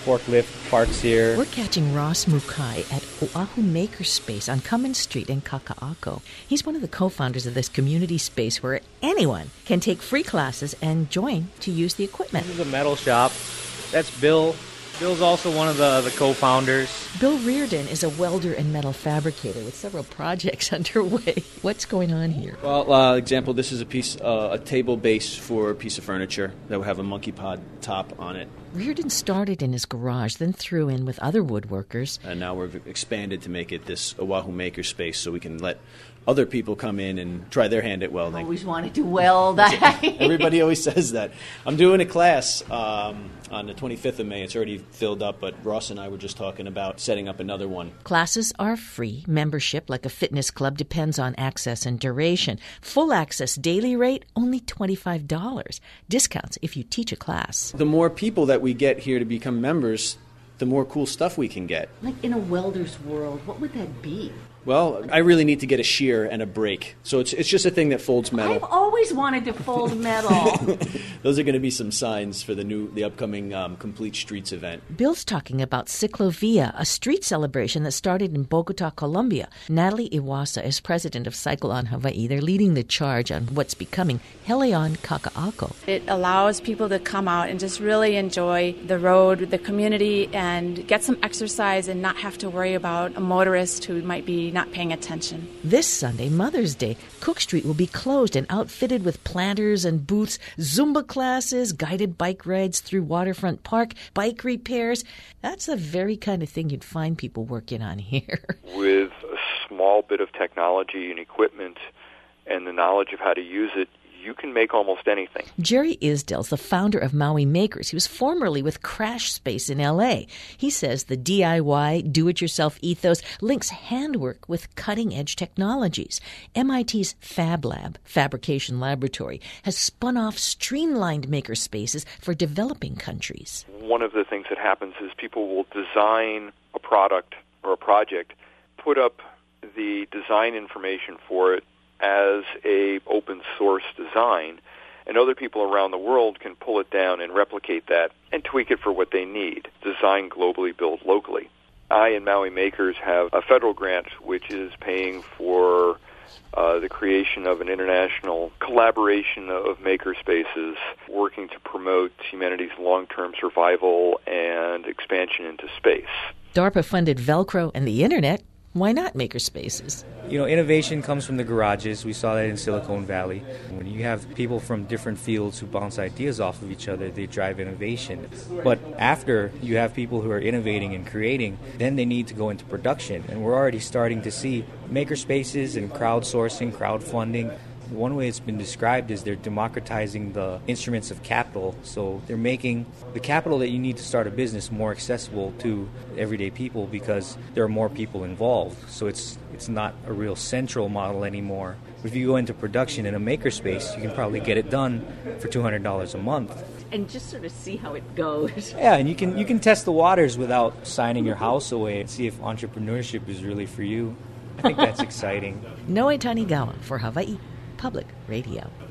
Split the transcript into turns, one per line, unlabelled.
forklift parks here.
We're catching Ross Mukai at Oahu Makerspace on Cummins Street in Kaka'ako. He's one of the co-founders of this community space where anyone can take free classes and join to use the equipment.
This is a metal shop. That's Bill. Bill's also one of the co-founders.
Bill Reardon is a welder and metal fabricator with several projects underway. What's going on here?
Well, example, this is a table base for a piece of furniture that will have a monkey pod top on it.
Reardon started in his garage, then threw in with other woodworkers.
And now we've expanded to make it this Oahu Makerspace so we can let other people come in and try their hand at welding.
Always wanted to weld.
Everybody always says that. I'm doing a class on the 25th of May. It's already filled up, but Ross and I were just talking about setting up another one.
Classes are free. Membership, like a fitness club, depends on access and duration. Full access daily rate, only $25. Discounts if you teach a class.
The more people that we get here to become members, the more cool stuff we can get.
Like in a welder's world, what would that be?
Well, I really need to get a shear and a brake. So it's just a thing that folds metal.
I've always wanted to fold metal.
Those are going to be some signs for the upcoming Complete Streets event.
Bill's talking about Ciclovia, a street celebration that started in Bogota, Colombia. Natalie Iwasa is president of Cycle on Hawaii. They're leading the charge on what's becoming Heleon Kaka'ako.
It allows people to come out and just really enjoy the road, the community, and get some exercise and not have to worry about a motorist who might be not paying attention.
This Sunday, Mother's Day, Cook Street will be closed and outfitted with planters and booths, Zumba classes, guided bike rides through Waterfront Park, bike repairs. That's the very kind of thing you'd find people working on here.
With a small bit of technology and equipment and the knowledge of how to use it, you can make almost anything.
Jerry Isdell's the founder of Maui Makers. He was formerly with Crash Space in L.A. He says the DIY, do-it-yourself ethos links handwork with cutting-edge technologies. MIT's Fab Lab, Fabrication Laboratory, has spun off streamlined maker spaces for developing countries.
One of the things that happens is people will design a product or a project, put up the design information for it as a open source design, and other people around the world can pull it down and replicate that and tweak it for what they need. Design globally, build locally. I and Maui Makers have a federal grant which is paying for the creation of an international collaboration of maker spaces working to promote humanity's long-term survival and expansion into space.
DARPA funded Velcro and the Internet. Why not maker spaces?
You know, innovation comes from the garages. We saw that in Silicon Valley. When you have people from different fields who bounce ideas off of each other, they drive innovation. But after you have people who are innovating and creating, then they need to go into production. And we're already starting to see maker spaces and crowdsourcing, crowdfunding. One way it's been described is they're democratizing the instruments of capital. So they're making the capital that you need to start a business more accessible to everyday people because there are more people involved. So it's not a real central model anymore. If you go into production in a makerspace, you can probably get it done for $200 a month.
And just sort of see how it goes.
Yeah, and you can test the waters without signing your house away and see if entrepreneurship is really for you. I think that's exciting.
Noe Tanigawa for Hawaii Public Radio.